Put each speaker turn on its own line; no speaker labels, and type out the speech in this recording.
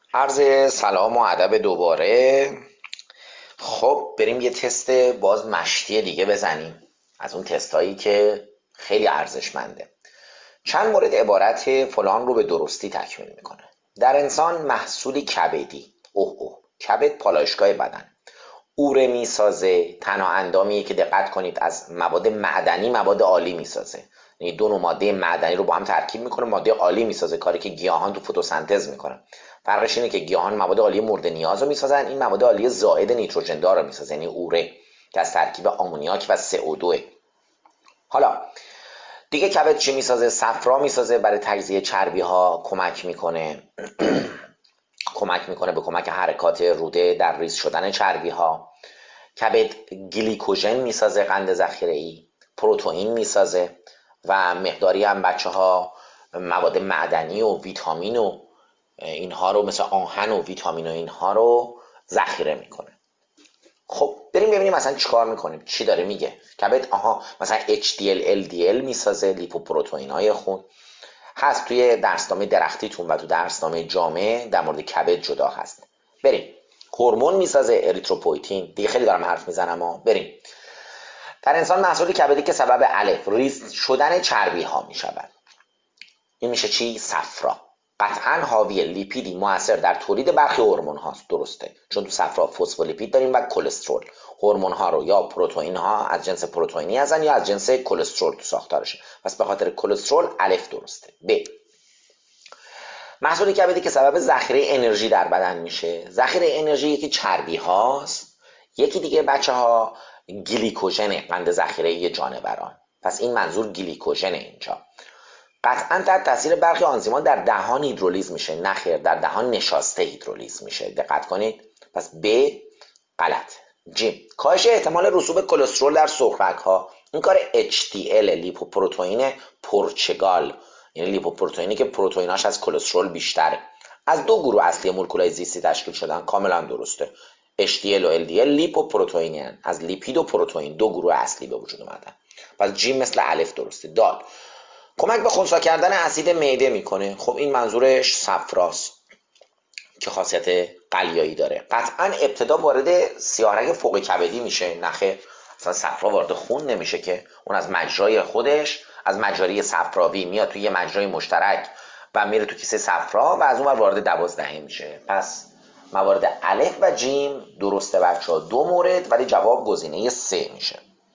عرض سلام و ادب دوباره. خب بریم یه تست باز مشتی دیگه بزنیم، از اون تستایی که خیلی ارزشمنده. چند مورد عبارت فلان رو به درستی تکمیل میکنه. در انسان محصولی کبدی، کبد پالایشگاه بدن، اوره میسازه. تنها اندامیه که دقت کنید از مواد معدنی مواد عالی میسازه، یعنی دو نوع ماده معدنی رو با هم ترکیب میکنه، ماده عالی میسازه، کاری که گیاهان تو فتوسنتز میکنن. فرقش اینه که گیاهان مواد عالی مورد نیاز رو میسازن، این مواد عالی زائد نیتروژن دار رو میسازه، یعنی اوره که از ترکیب آمونیاک و CO2. حالا دیگه کبد چی میسازه؟ صفرا میسازه، برای تجزیه چربی ها کمک میکنه به کمک حرکات روده در ریز شدن چربی ها. کبد گلیکوژن میسازه، قند ذخیره‌ای، پروتئین میسازه و مقداری هم بچه ها مواد معدنی و ویتامین و اینها رو، مثل آهن و ویتامین و اینها رو ذخیره میکنه. خب بریم ببینیم مثلا چیکار میکنیم، چی داره میگه کبد. مثلا HDL LDL میسازه، لیپوپروتئین های خون هست توی درسنامه درختیتون و تو درسنامه جامعه در مورد کبد جدا هست. بریم. هورمون میسازه، اریتروپویتین. دیگه خیلی دارم حرف میزنم بریم. در انسان محصول کبدی که سبب الف ریز شدن چربی ها می شود. این میشه چی؟ صفرا. قطعا حاوی لیپیدی موثر در تولید برخی هورمون هاست. درسته، چون تو صفرا فسفولیپید داریم و کلسترول. هورمون ها رو یا پروتئین ها از جنس پروتئینی هستن یا از جنس کلسترول تو ساختارشه، پس به خاطر کلسترول الف درسته. ب محصول کبدی که سبب ذخیره انرژی در بدن میشه. ذخیره انرژی یکی چربی هاست، یکی دیگه بچه ها گلیکوژن، قند ذخیره جانوران. پس این منظور گلیکوژن اینجا. قطعا در تاثیر برخی آنزیم‌ها در دهان هیدرولیز میشه. نخیر، در دهان نشاسته هیدرولیز میشه. دقت کنید. پس ب غلط. جیم کاهش احتمال رسوب کلسترول در سرخک ها. این کار HDL لیپوپروتئین پرچگال، یعنی لیپوپروتئینی که پروتئیناش از کلسترول بیشتره. از دو گروه اصلی مولکولای زیستی تشکیل شدن. کاملا درسته. HDL و LDL لیپوپروتئینن، از لیپید و پروتئین دو گروه اصلی به وجود اومدن. پس جیم مثل الف درسته. دال کمک به خنثی کردن اسید معده میکنه. خب این منظورش صفراست که خاصیت قلیایی داره. قطعا ابتدا وارد سیاهرگ فوق کبدی میشه. نخه مثلا صفرا وارد خون نمیشه که، اون از مجرای خودش، از مجاری صفراوی میاد توی یه مجرای مشترک و میره تو کیسه صفرا و از اون وارد 12 میشه. پس موارد الف و جیم درسته بچه ها، دو مورد، ولی جواب گزینه 3 میشه.